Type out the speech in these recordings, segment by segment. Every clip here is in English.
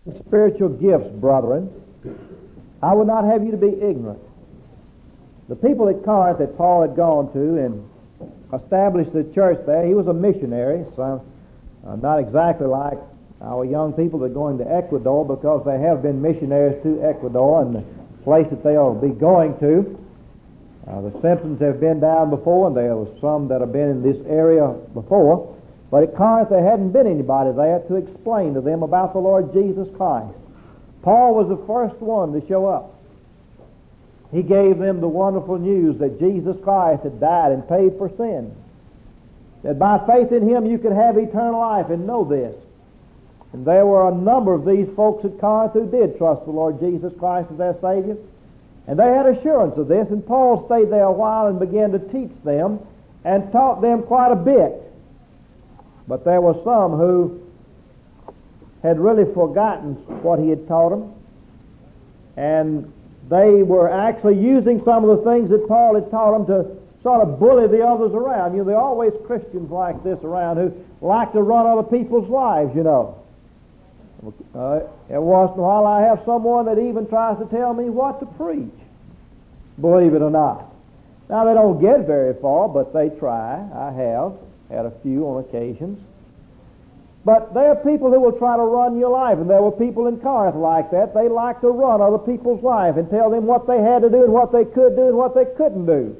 Spiritual gifts, brethren, I would not have you to be ignorant. The people at Corinth that Paul had gone to and established the church there, he was a missionary, so not exactly like our young people that are going to Ecuador, because they have been missionaries to Ecuador and the place that they will be going to. The Simpsons have been down before, and there was some that have been in this area before. But at Corinth, there hadn't been anybody there to explain to them about the Lord Jesus Christ. Paul was the first one to show up. He gave them the wonderful news that Jesus Christ had died and paid for sin. That by faith in Him you could have eternal life and know this. And there were a number of these folks at Corinth who did trust the Lord Jesus Christ as their Savior. And they had assurance of this, and Paul stayed there a while and began to teach them and taught them quite a bit. But there were some who had really forgotten what he had taught them, and they were actually using some of the things that Paul had taught them to sort of bully the others around. You know, there are always Christians like this around who like to run other people's lives, you know. Every once in a while I have someone that even tries to tell me what to preach, believe it or not. Now, they don't get very far, but they try. I have had a few on occasions. But there are people who will try to run your life, and there were people in Corinth like that. They like to run other people's life and tell them what they had to do and what they could do and what they couldn't do.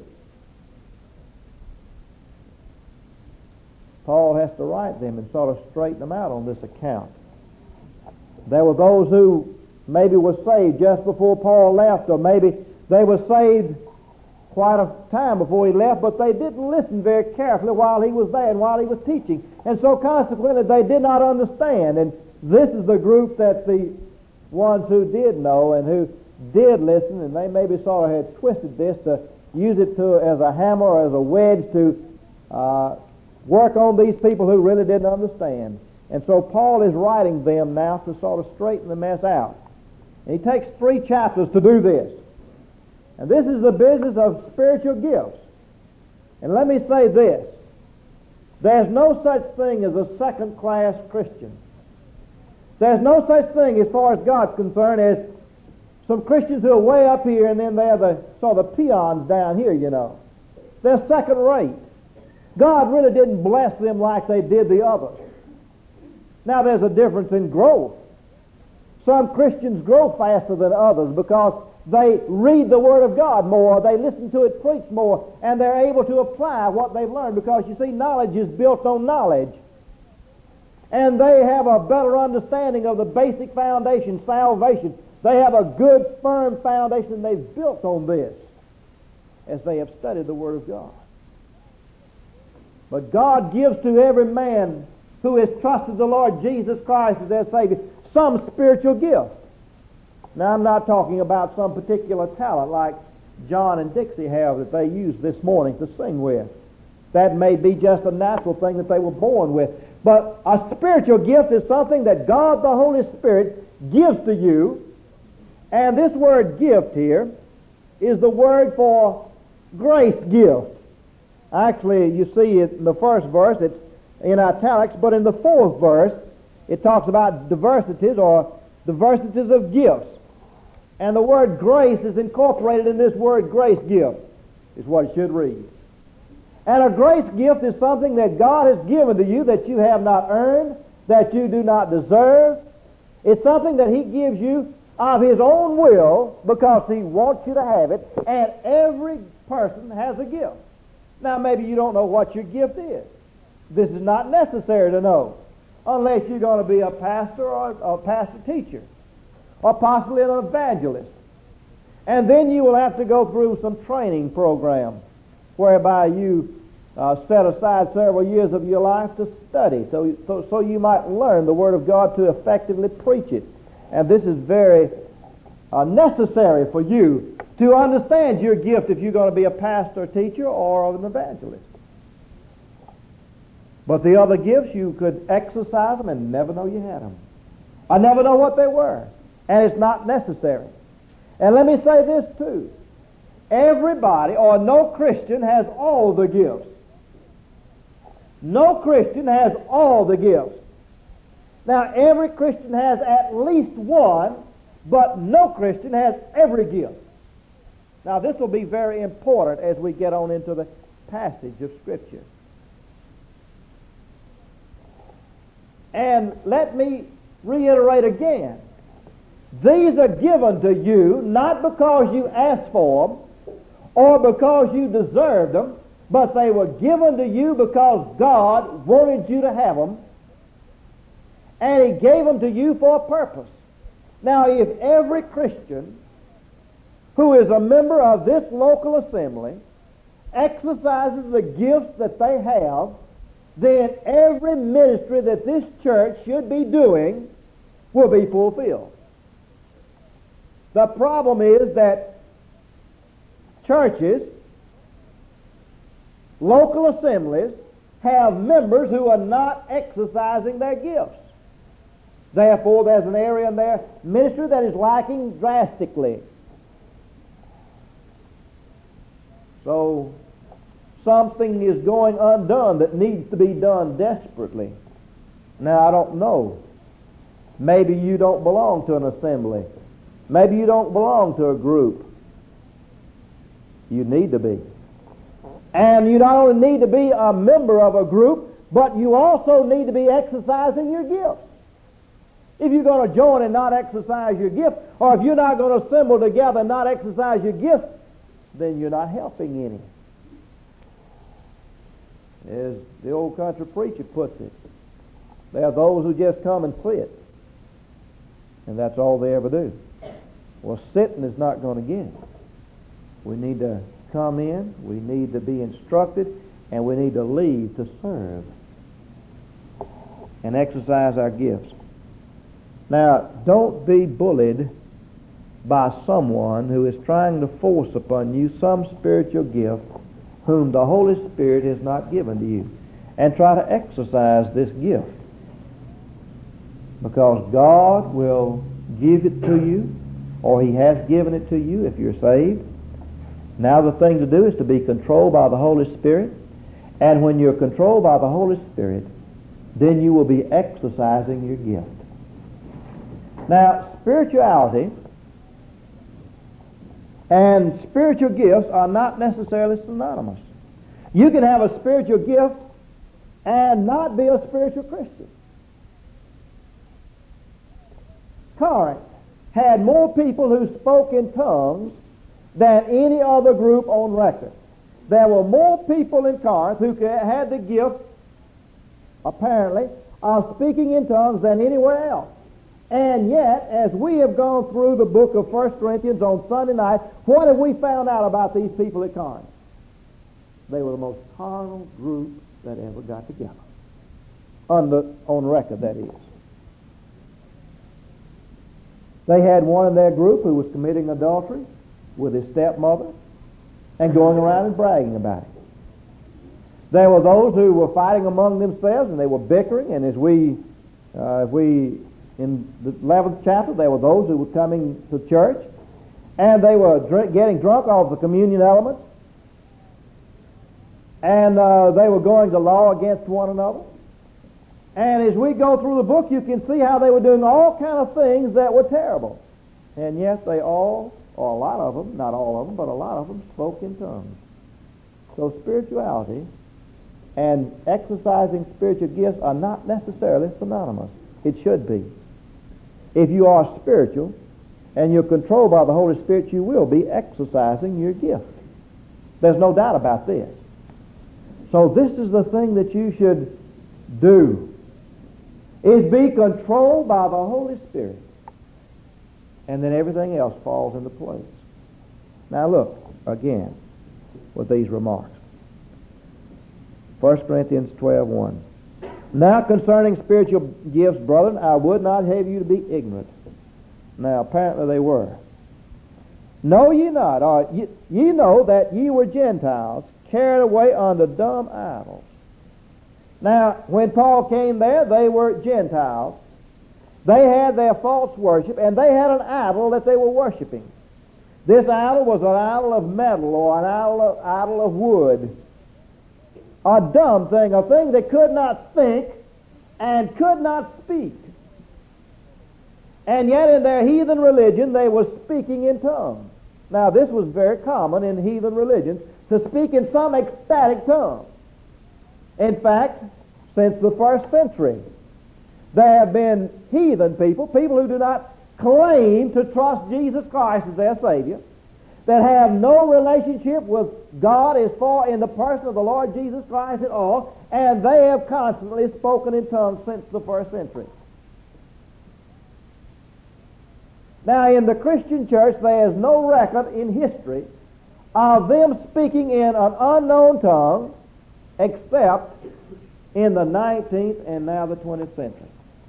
Paul has to write them and sort of straighten them out on this account. There were those who maybe were saved just before Paul left, or maybe they were saved quite a time before he left, but they didn't listen very carefully while he was there and while he was teaching. And so consequently they did not understand. And this is the group that the ones who did know and who did listen, and they maybe sort of had twisted this to use it as a hammer or as a wedge to work on these people who really didn't understand. And so Paul is writing them now to sort of straighten the mess out. And he takes 3 chapters to do this. And this is the business of spiritual gifts. And let me say this. There's no such thing as a second-class Christian. There's no such thing, as far as God's concerned, as some Christians who are way up here and then they're the sort of peons down here, you know. They're second-rate. God really didn't bless them like they did the others. Now, there's a difference in growth. Some Christians grow faster than others because they read the Word of God more, they listen to it preached more, and they're able to apply what they've learned, because, you see, knowledge is built on knowledge. And they have a better understanding of the basic foundation, salvation. They have a good, firm foundation, and they've built on this as they have studied the Word of God. But God gives to every man who has trusted the Lord Jesus Christ as their Savior some spiritual gift. Now, I'm not talking about some particular talent like John and Dixie have that they used this morning to sing with. That may be just a natural thing that they were born with. But a spiritual gift is something that God the Holy Spirit gives to you. And this word gift here is the word for grace gift. Actually, you see it in the first verse, it's in italics, but in the 4th verse, it talks about diversities or diversities of gifts. And the word grace is incorporated in this word grace gift, is what it should read. And a grace gift is something that God has given to you that you have not earned, that you do not deserve. It's something that He gives you of His own will because He wants you to have it, and every person has a gift. Now, maybe you don't know what your gift is. This is not necessary to know, unless you're going to be a pastor or a pastor-teacher, or possibly an evangelist. And then you will have to go through some training program whereby you set aside several years of your life to study so you might learn the Word of God to effectively preach it. And this is very necessary for you to understand your gift if you're going to be a pastor, teacher, or an evangelist. But the other gifts, you could exercise them and never know you had them. I never know what they were. And it's not necessary. And let me say this too. Everybody, or no Christian, has all the gifts. No Christian has all the gifts. Now, every Christian has at least one, but no Christian has every gift. Now, this will be very important as we get on into the passage of Scripture. And let me reiterate again. These are given to you not because you asked for them or because you deserved them, but they were given to you because God wanted you to have them, and He gave them to you for a purpose. Now, if every Christian who is a member of this local assembly exercises the gifts that they have, then every ministry that this church should be doing will be fulfilled. The problem is that churches, local assemblies, have members who are not exercising their gifts. Therefore, there's an area in their ministry that is lacking drastically. So, something is going undone that needs to be done desperately. Now, I don't know. Maybe you don't belong to an assembly. Maybe you don't belong to a group. You need to be. And you not only need to be a member of a group, but you also need to be exercising your gifts. If you're going to join and not exercise your gift, or if you're not going to assemble together and not exercise your gift, then you're not helping any. As the old country preacher puts it, there are those who just come and sit, and that's all they ever do. Well, sitting is not going to get it. We need to come in, we need to be instructed, and we need to leave to serve and exercise our gifts. Now, don't be bullied by someone who is trying to force upon you some spiritual gift whom the Holy Spirit has not given to you, and try to exercise this gift, because God will give it to you, or He has given it to you if you're saved. Now the thing to do is to be controlled by the Holy Spirit, and when you're controlled by the Holy Spirit, then you will be exercising your gift. Now, spirituality and spiritual gifts are not necessarily synonymous. You can have a spiritual gift and not be a spiritual Christian. Corinth had more people who spoke in tongues than any other group on record. There were more people in Corinth who had the gift, apparently, of speaking in tongues than anywhere else. And yet, as we have gone through the book of 1 Corinthians on Sunday night, what have we found out about these people at Corinth? They were the most carnal group that ever got together. On record, that is. They had one in their group who was committing adultery with his stepmother and going around and bragging about it. There were those who were fighting among themselves, and they were bickering, and as we in the 11th chapter, there were those who were coming to church, and they were getting drunk off the communion elements, and they were going to law against one another. And as we go through the book, you can see how they were doing all kind of things that were terrible. And yet they all, or a lot of them, not all of them, but a lot of them spoke in tongues. So spirituality and exercising spiritual gifts are not necessarily synonymous. It should be. If you are spiritual and you're controlled by the Holy Spirit, you will be exercising your gift. There's no doubt about this. So this is the thing that you should do, is be controlled by the Holy Spirit. And then everything else falls into place. Now look, again, with these remarks. 1 Corinthians 12:1. Now concerning spiritual gifts, brethren, I would not have you to be ignorant. Now apparently they were. Know ye not, or ye know that ye were Gentiles, carried away unto dumb idols. Now, when Paul came there, they were Gentiles. They had their false worship, and they had an idol that they were worshiping. This idol was an idol of metal or an idol of wood. A dumb thing, a thing that could not think and could not speak. And yet in their heathen religion they were speaking in tongues. Now this was very common in heathen religions, to speak in some ecstatic tongue. In fact, since the first century, there have been heathen people who do not claim to trust Jesus Christ as their Savior, that have no relationship with God as far in the person of the Lord Jesus Christ at all, and they have constantly spoken in tongues since the first century. Now, in the Christian church, there is no record in history of them speaking in an unknown tongue except in the 19th and now the 20th century.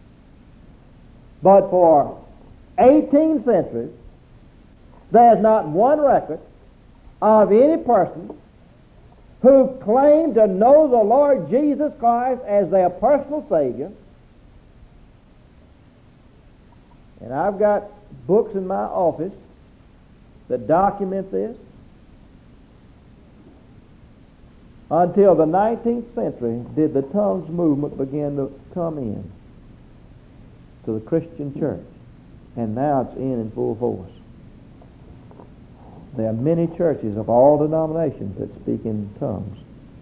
But for 18 centuries, there's not one record of any person who claimed to know the Lord Jesus Christ as their personal Savior. And I've got books in my office that document this. Until the 19th century did the tongues movement begin to come in to the Christian church. And now it's in full force. There are many churches of all denominations that speak in tongues.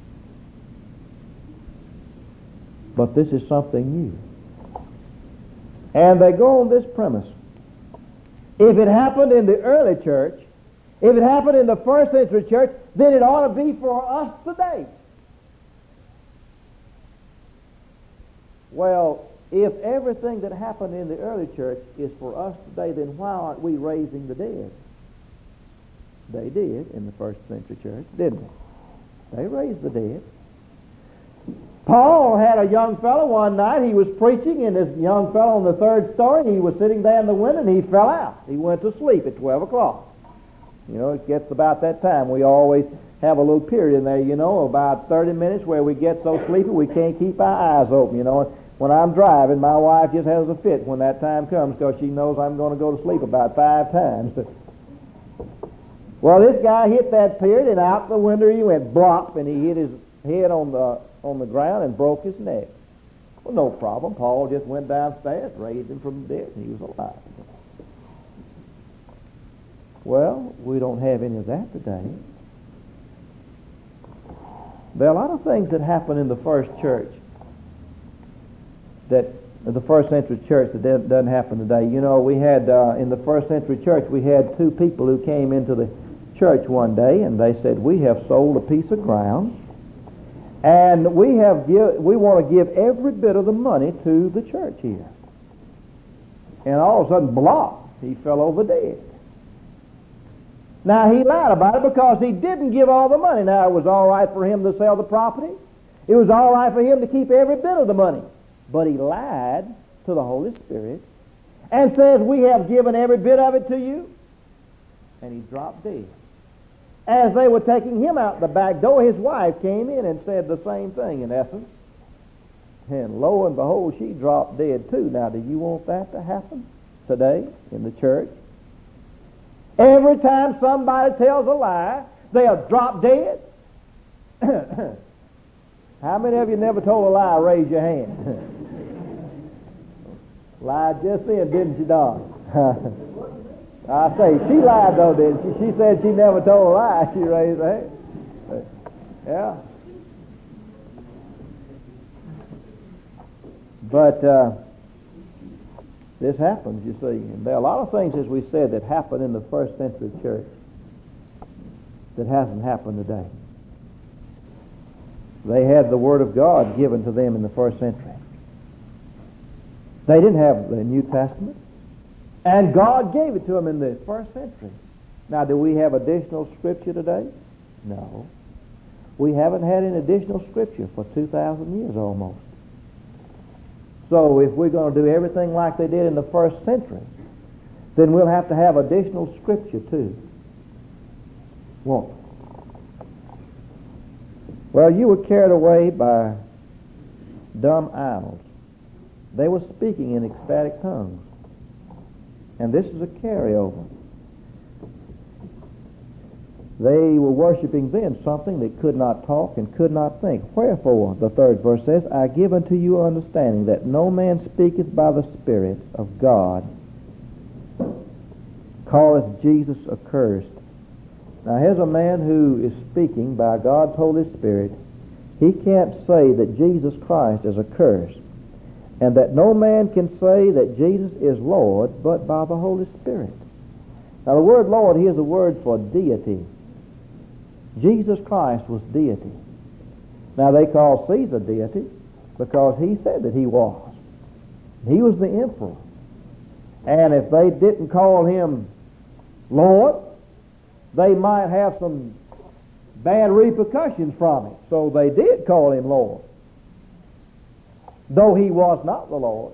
But this is something new. And they go on this premise. If it happened in the early church, if it happened in the first century church, then it ought to be for us today. Well, if everything that happened in the early church is for us today, then why aren't we raising the dead? They did in the first century church, didn't they? They raised the dead. Paul had a young fellow one night. He was preaching, and this young fellow on the third story, he was sitting there in the window, and he fell out. He went to sleep at 12 o'clock. You know, it gets about that time. We always have a little period in there, you know, about 30 minutes where we get so sleepy we can't keep our eyes open, you know. When I'm driving, my wife just has a fit when that time comes because she knows I'm going to go to sleep about 5 times. Well, this guy hit that period, and out the window he went blop, and he hit his head on the ground and broke his neck. Well, no problem. Paul just went downstairs, raised him from the dead, and he was alive. Well, we don't have any of that today. There are a lot of things that happened in the first church, that the first century church, that doesn't happen today. You know, we had in the first century church, we had 2 people who came into the church one day, and they said, "We have sold a piece of ground, and we want to give every bit of the money to the church here." And all of a sudden, blop, he fell over dead. Now, he lied about it because he didn't give all the money. Now, it was all right for him to sell the property. It was all right for him to keep every bit of the money. But he lied to the Holy Spirit and says, "We have given every bit of it to you." And he dropped dead. As they were taking him out the back door, his wife came in and said the same thing, in essence. And lo and behold, she dropped dead too. Now, do you want that to happen today in the church? Every time somebody tells a lie, they'll drop dead. How many of you never told a lie? Raise your hand. Lied just then, didn't she, Don? I say, she lied though, didn't she? She said she never told a lie. She raised her hand. Yeah. But this happens, you see. And there are a lot of things, as we said, that happened in the first century church that hasn't happened today. They had the Word of God given to them in the first century. They didn't have the New Testament. And God gave it to them in the first century. Now, do we have additional Scripture today? No. We haven't had any additional Scripture for 2,000 years almost. So if we're going to do everything like they did in the first century, then we'll have to have additional Scripture too. Won't we? Well, you were carried away by dumb idols. They were speaking in ecstatic tongues. And this is a carryover. They were worshiping then something that could not talk and could not think. Wherefore, the 3rd verse says, "I give unto you understanding that no man speaketh by the Spirit of God, calleth Jesus accursed. Now here's a man who is speaking by God's Holy Spirit. He can't say that Jesus Christ is accursed, and that no man can say that Jesus is Lord but by the Holy Spirit. Now the word Lord here is a word for deity. Jesus Christ was deity. Now they call Caesar deity because he said that he was. He was the emperor. And if they didn't call him Lord, they might have some bad repercussions from it. So they did call him Lord, though he was not the Lord.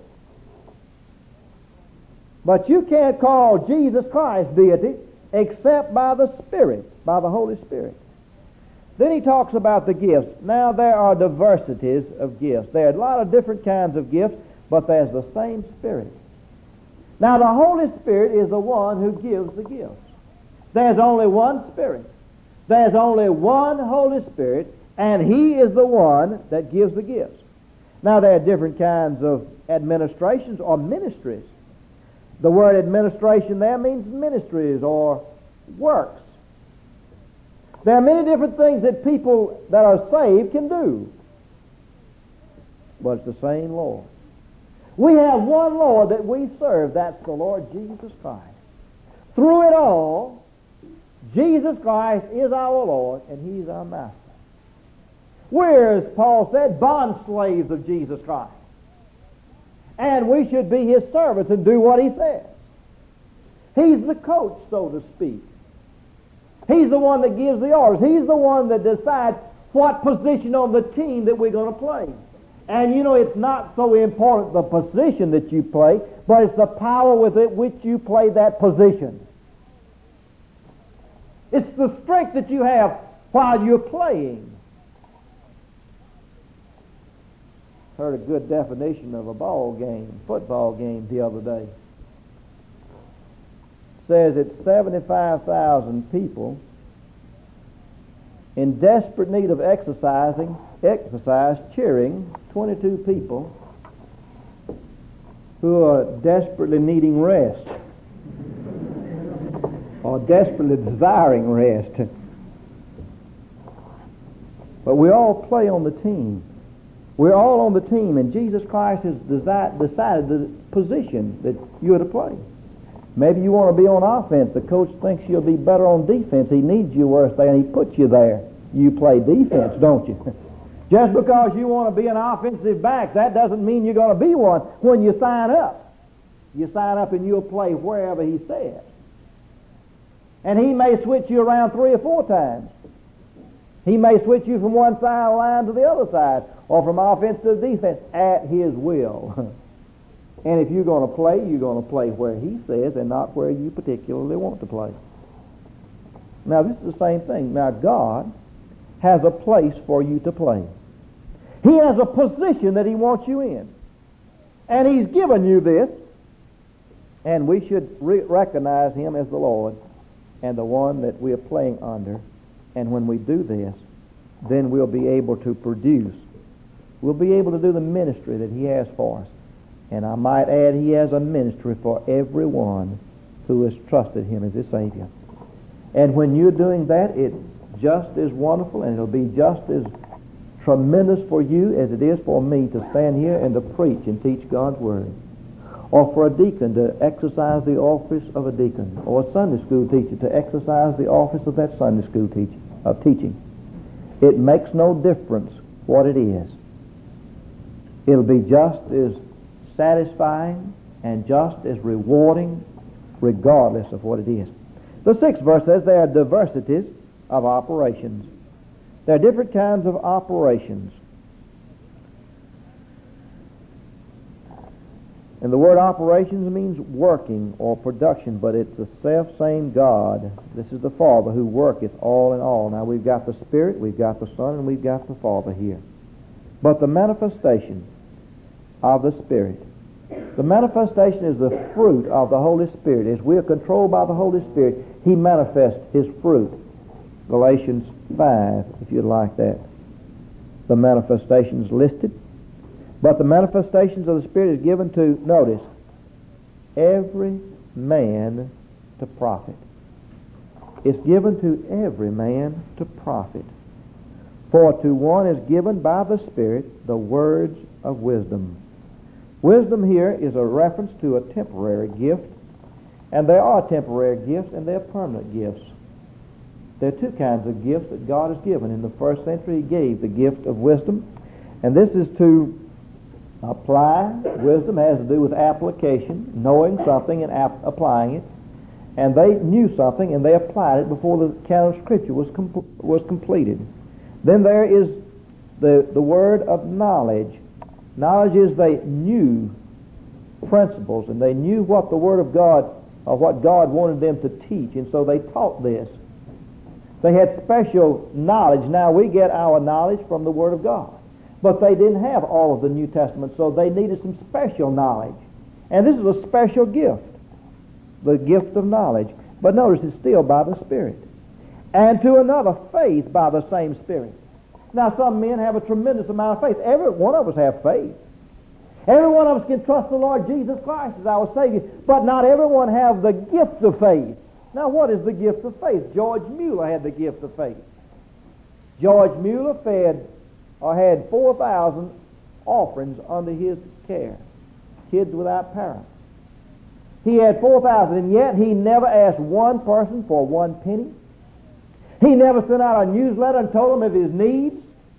But you can't call Jesus Christ deity except by the Spirit, by the Holy Spirit. Then he talks about the gifts. Now there are diversities of gifts. There are a lot of different kinds of gifts, but there's the same Spirit. Now the Holy Spirit is the one who gives the gifts. There's only one Spirit. There's only one Holy Spirit, and He is the one that gives the gifts. Now there are different kinds of administrations or ministries. The word administration there means ministries or works. There are many different things that people that are saved can do. But it's the same Lord. We have one Lord that we serve. That's the Lord Jesus Christ. Through it all, Jesus Christ is our Lord and He's our Master. We're, as Paul said, bond slaves of Jesus Christ. And we should be His servants and do what He says. He's the coach, so to speak. He's the one that gives the orders. He's the one that decides what position on the team that we're going to play. And you know, it's not so important the position that you play, but it's the power with which you play that position. It's the strength that you have while you're playing. Heard a good definition of a football game the other day. Says it's 75,000 people in desperate need of exercise, cheering 22 people who are desperately needing rest or desperately desiring rest. But we all play on the team. We're all on the team, and Jesus Christ has decided the position that you're to play. Maybe you want to be on offense. The coach thinks you'll be better on defense. He needs you worse there, and he puts you there. You play defense, don't you? Just because you want to be an offensive back, that doesn't mean you're going to be one when you sign up. You sign up and you'll play wherever he says. And he may switch you around 3 or 4 times. He may switch you from one side of the line to the other side, or from offense to defense, at his will. And if you're going to play, you're going to play where he says and not where you particularly want to play. Now, this is the same thing. Now, God has a place for you to play. He has a position that He wants you in. And He's given you this. And we should recognize Him as the Lord and the one that we are playing under. And when we do this, then we'll be able to produce. We'll be able to do the ministry that He has for us. And I might add, He has a ministry for everyone who has trusted Him as his Savior. And when you're doing that, it's just as wonderful, and it'll be just as tremendous for you as it is for me to stand here and to preach and teach God's Word. Or for a deacon to exercise the office of a deacon, or a Sunday school teacher to exercise the office of that Sunday school teaching. It makes no difference what it is. It'll be just as satisfying and just as rewarding regardless of what it is. The 6th verse says there are diversities of operations. There are different kinds of operations. And the word operations means working or production, but it's the self-same God. This is the Father who worketh all in all. Now we've got the Spirit, we've got the Son, and we've got the Father here. But the manifestation of the Spirit, the manifestation is the fruit of the Holy Spirit. As we are controlled by the Holy Spirit, He manifests His fruit. Galatians 5, if you'd like that. The manifestations listed. But the manifestations of the Spirit is given to, notice, every man to profit. It's given to every man to profit. For to one is given by the Spirit the words of wisdom. Wisdom here is a reference to a temporary gift, and there are temporary gifts and there are permanent gifts. There are two kinds of gifts that God has given. In the first century, He gave the gift of wisdom, and this is to apply. Wisdom has to do with application, knowing something and applying it. And they knew something and they applied it before the canon of Scripture was completed. Then there is the word of knowledge. Knowledge is they knew principles and they knew what the Word of God, or what God wanted them to teach, and so they taught this. They had special knowledge. Now we get our knowledge from the Word of God. But they didn't have all of the New Testament, so they needed some special knowledge. And this is a special gift, the gift of knowledge. But notice it's still by the Spirit. And to another, faith by the same Spirit. Now some men have a tremendous amount of faith. Every one of us have faith. Every one of us can trust the Lord Jesus Christ as our Savior, but not everyone have the gift of faith. Now what is the gift of faith? George Mueller had the gift of faith. George Mueller had 4,000 orphans under his care, kids without parents. He had 4,000, and yet he never asked one person for one penny. He never sent out a newsletter and told them of his needs.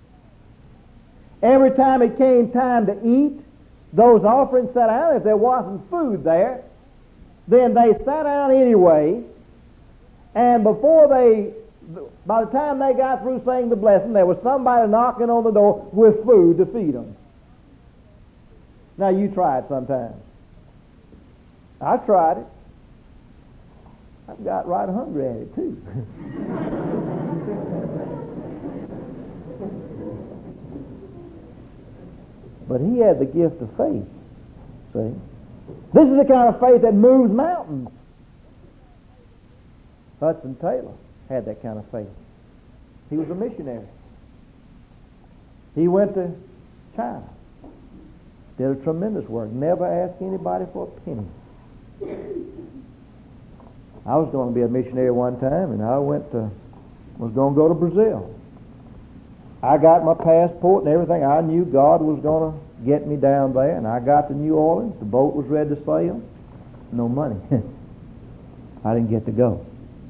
Every time it came time to eat, those orphans sat down. If there wasn't food there, then they sat down anyway, and by the time they got through saying the blessing, there was somebody knocking on the door with food to feed them. Now you try it sometime. I tried it. I got right hungry at it too. But he had the gift of faith. See? This is the kind of faith that moves mountains. Hudson Taylor had that kind of faith. He was a missionary. He went to China, did a tremendous work, never asked anybody for a penny. I was going to be a missionary one time, and I was going to go to Brazil. I got my passport and everything. I knew God was going to get me down there, and I got to New Orleans. The boat was ready to sail. No money. I didn't get to go.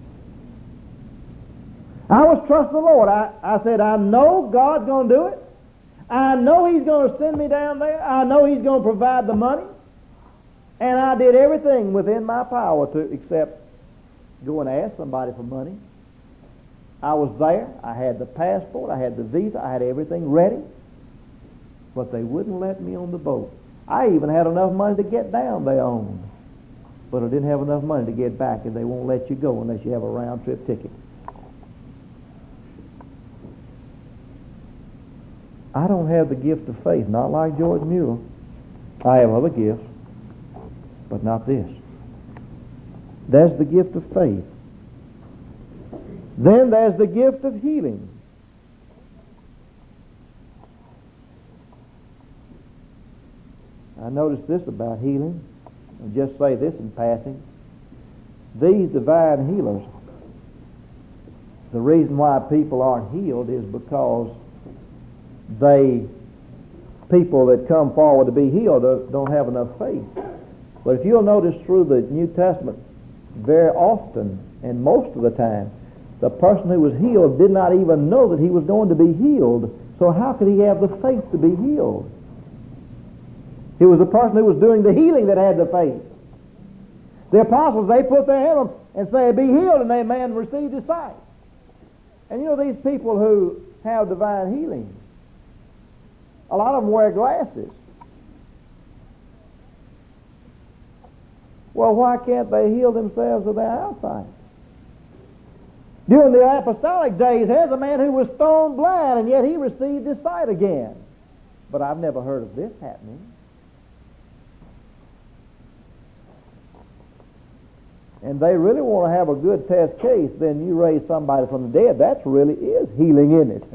I was trusting the Lord. I said, I know God's going to do it. I know He's going to send me down there. I know He's going to provide the money. And I did everything within my power except go and ask somebody for money. I was there. I had the passport. I had the visa. I had everything ready. But they wouldn't let me on the boat. I even had enough money to get down there on. But I didn't have enough money to get back, and they won't let you go unless you have a round-trip ticket. I don't have the gift of faith, not like George Mueller. I have other gifts, but not this. There's the gift of faith. Then there's the gift of healing. I noticed this about healing. I'll just say this in passing. These divine healers, the reason why people aren't healed is because people that come forward to be healed don't have enough faith. But if you'll notice through the New Testament, very often and most of the time, the person who was healed did not even know that he was going to be healed. So how could he have the faith to be healed? It was the person who was doing the healing that had the faith. The apostles, they put their hand on and say, be healed, and that man received his sight. And you know, these people who have divine healing, a lot of them wear glasses. Well, why can't they heal themselves of their eyesight? During the apostolic days, there's a man who was stone blind, and yet he received his sight again. But I've never heard of this happening. And they really want to have a good test case, then you raise somebody from the dead. That really is healing, isn't it?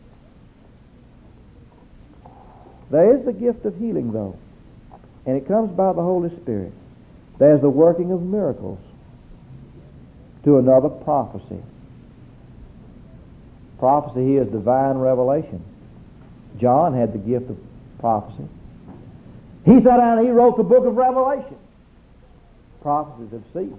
There is the gift of healing, though, and it comes by the Holy Spirit. There's the working of miracles. to another prophecy. Prophecy here is divine revelation. John had the gift of prophecy. He sat down and he wrote the book of Revelation. Prophecies have ceased.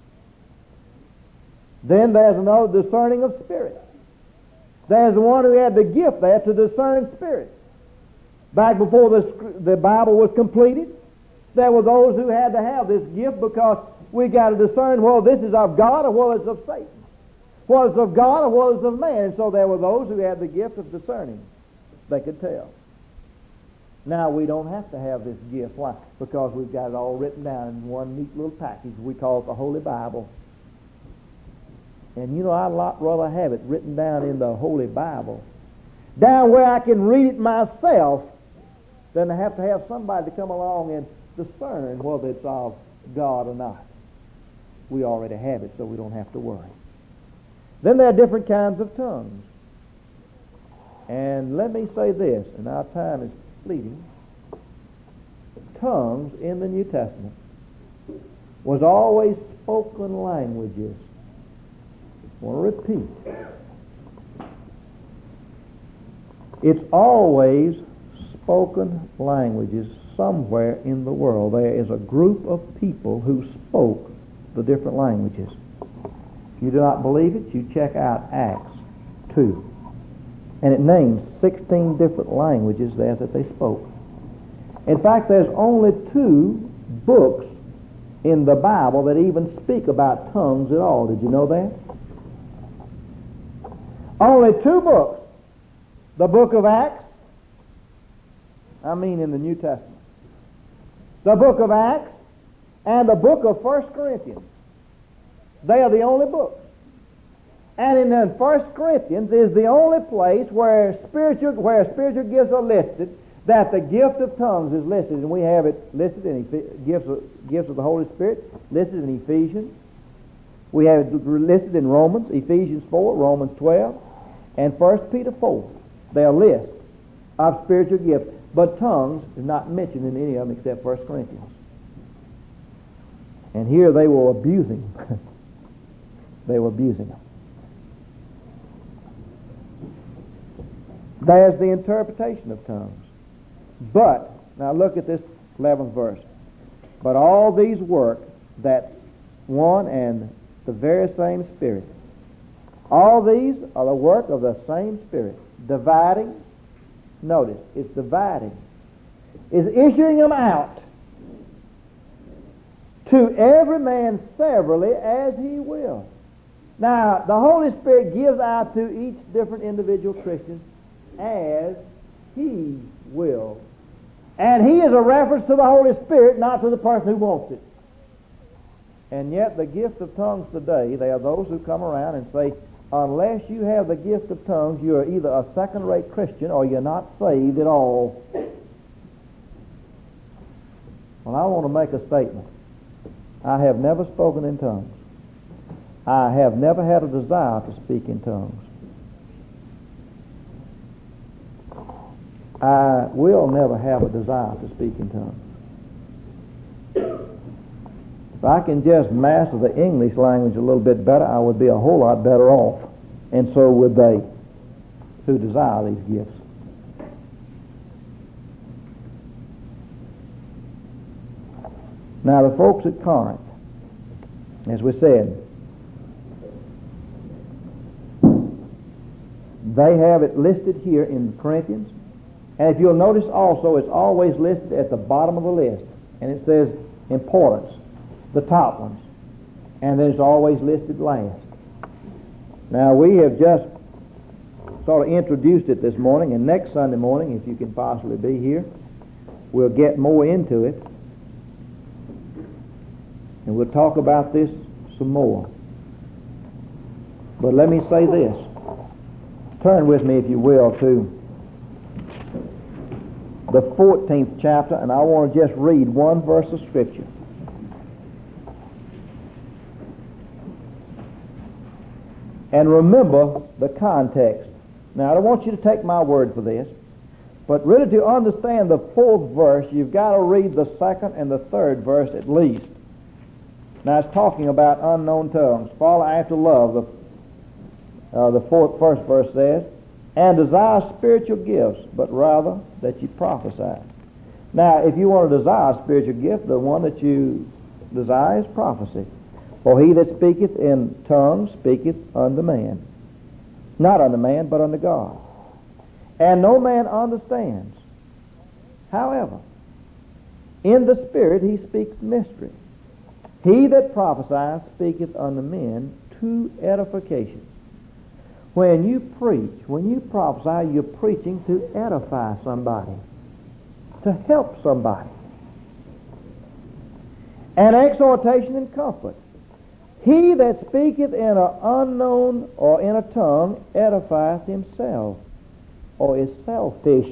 Then there's another, discerning of spirits. There's the one who had the gift there to discern spirits. Back before the Bible was completed, there were those who had to have this gift because we got to discern whether this is of God or whether it's of Satan. Whether it's of God or whether it's of man. And so there were those who had the gift of discerning. They could tell. Now we don't have to have this gift. Why? Because we've got it all written down in one neat little package. We call it the Holy Bible. And you know, I'd a lot rather have it written down in the Holy Bible, down where I can read it myself, than to have somebody to come along and discern whether it's of God or not. We already have it, so we don't have to worry. Then there are different kinds of tongues. And let me say this, and our time is fleeting. Tongues in the New Testament was always spoken languages. I want to repeat. It's always spoken languages somewhere in the world. There is a group of people who spoke the different languages. If you do not believe it, you check out Acts 2. And it names 16 different languages there that they spoke. In fact, there's only 2 books in the Bible that even speak about tongues at all. Did you know that? Only 2 books. The book of Acts, in the New Testament. The book of Acts and the book of 1 Corinthians. They are the only books. And in 1 Corinthians is the only place where spiritual gifts are listed, that the gift of tongues is listed. And we have it listed in gifts of the Holy Spirit, listed in Ephesians. We have it listed in Romans, Ephesians 4, Romans 12, and 1 Peter 4. They are lists of spiritual gifts. But tongues is not mentioned in any of them except 1 Corinthians. And here they were abusing. They were abusing them. There's the interpretation of tongues. But, now look at this 11th verse. But all these work that one and the very same Spirit. All these are the work of the same Spirit. Dividing. Notice, it's dividing. Is issuing them out to every man severally as he will. Now, the Holy Spirit gives out to each different individual Christian as he will. And he is a reference to the Holy Spirit, not to the person who wants it. And yet the gift of tongues today, there are those who come around and say, unless you have the gift of tongues, you are either a second-rate Christian or you're not saved at all. Well, I want to make a statement. I have never spoken in tongues. I have never had a desire to speak in tongues. I will never have a desire to speak in tongues. If I can just master the English language a little bit better, I would be a whole lot better off. And so would they who desire these gifts. Now the folks at Corinth, as we said, they have it listed here in Corinthians. And if you'll notice also, it's always listed at the bottom of the list. And it says importance, the top ones. And then it's always listed last. Now we have just sort of introduced it this morning, and next Sunday morning, if you can possibly be here, we'll get more into it. And we'll talk about this some more. But let me say this. Turn with me, if you will, to the 14th chapter, and I want to just read one verse of Scripture. And remember the context. Now, I don't want you to take my word for this, but really to understand the 4th verse, you've got to read the 2nd and the 3rd verse at least. Now it's talking about unknown tongues. Follow after love, the first verse says, and desire spiritual gifts, but rather that you prophesy. Now, if you want to desire a spiritual gift, the one that you desire is prophecy. For he that speaketh in tongues speaketh unto man. Not unto man, but unto God. And no man understands. However, in the Spirit he speaks mystery. He that prophesieth speaketh unto men to edification. When you preach, when you prophesy, you're preaching to edify somebody, to help somebody. And exhortation and comfort. He that speaketh in an unknown or in a tongue edifieth himself, or is selfish,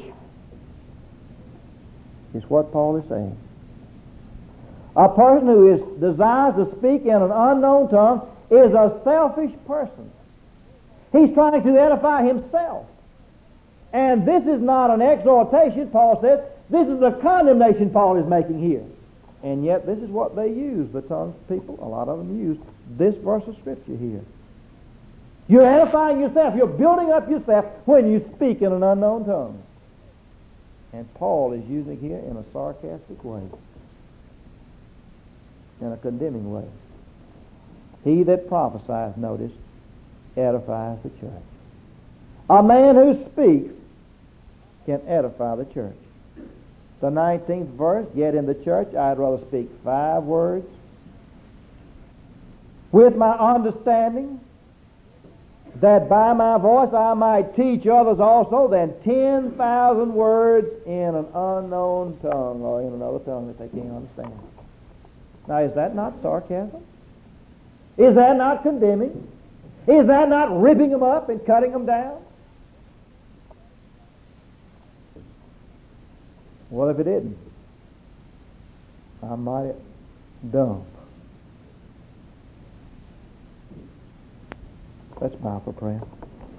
is what Paul is saying. A person who desires to speak in an unknown tongue is a selfish person. He's trying to edify himself. And this is not an exhortation, Paul says. This is a condemnation Paul is making here. And yet this is what they use, the tongues people. A lot of them use this verse of Scripture here. You're edifying yourself. You're building up yourself when you speak in an unknown tongue. And Paul is using here in a sarcastic way, in a condemning way. He that prophesieth, notice, edifies the church. A man who speaks can edify the church. The 19th verse, yet in the church I'd rather speak 5 words with my understanding, that by my voice I might teach others also, than 10,000 words in an unknown tongue, or in another tongue that they can't understand. Now, is that not sarcasm? Is that not condemning? Is that not ripping them up and cutting them down? Well, if it isn't, I'm mighty dumb. Let's bow for prayer.